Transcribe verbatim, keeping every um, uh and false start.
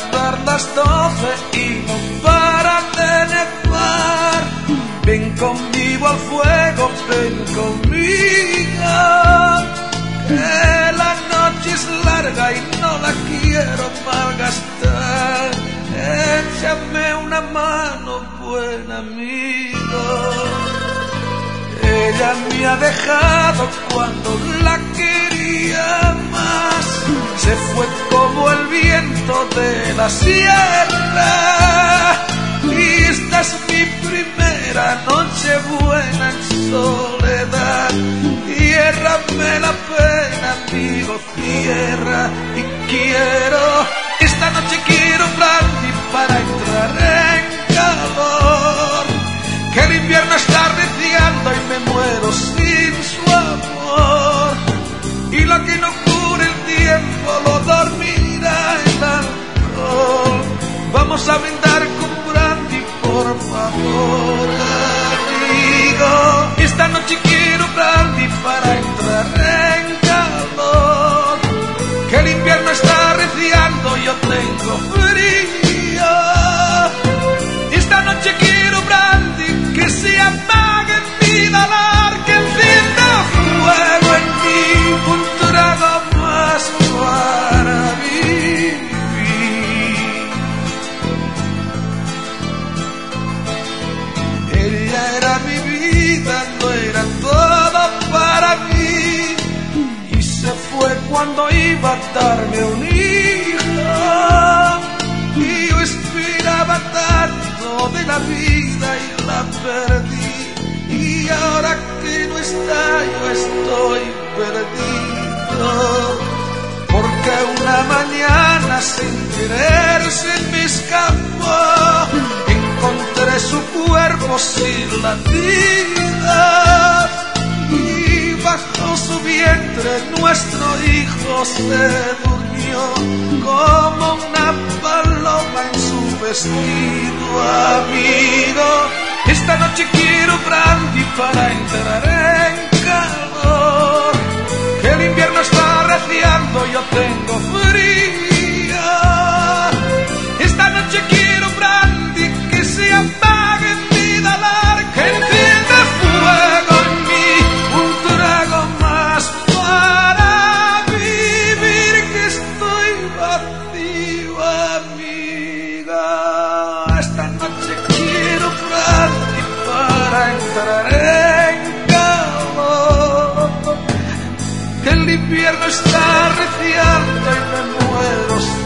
dar las doce y no para de nevar. Ven conmigo al fuego, ven conmigo, que la noche es larga y no la quiero malgastar. Échame una mano, buen amigo. Ella me ha dejado cuando la quería más. Se fue como el viento de la sierra. Y esta es mi primera noche buena en soledad. Ciérrame la pena, amigo, cierra. Y quiero, esta noche quiero brandy para entrar en calor. Que el invierno está arreciando y me muero sin su amor. Y lo que no cure el tiempo lo dormirá el alcohol. Vamos a brindar con brandy, por favor, amigo. Esta noche quiero brandy para entrar en calor. Que el invierno está arreciando, yo tengo frío. Esta noche quiero brandy, que se apague mi dolor, que encienda fuego en mí, un trago más para vivir. Ella era mi vida, no era todo para mí, y se fue cuando iba a darme un hijo. Y yo esperaba tanto de la vida y la perdí. Y ahora que no está, yo estoy perdido. Porque una mañana sin querer se me escapó. Encontré su cuerpo sin latidas. Y bajo su vientre nuestro hijo se durmió como una paloma en su vestido, amigo. Esta noche quiero brandy para entrar en calor. Que el invierno está arreciando, yo tengo frío. Esta noche quiero brandy, que se apague mi dolor, que encienda fuego en mí, un trago más para vivir, que estoy vacío, amiga. Esta noche quiero brandy para entrar en calor. Que el invierno está arreciando y me muero.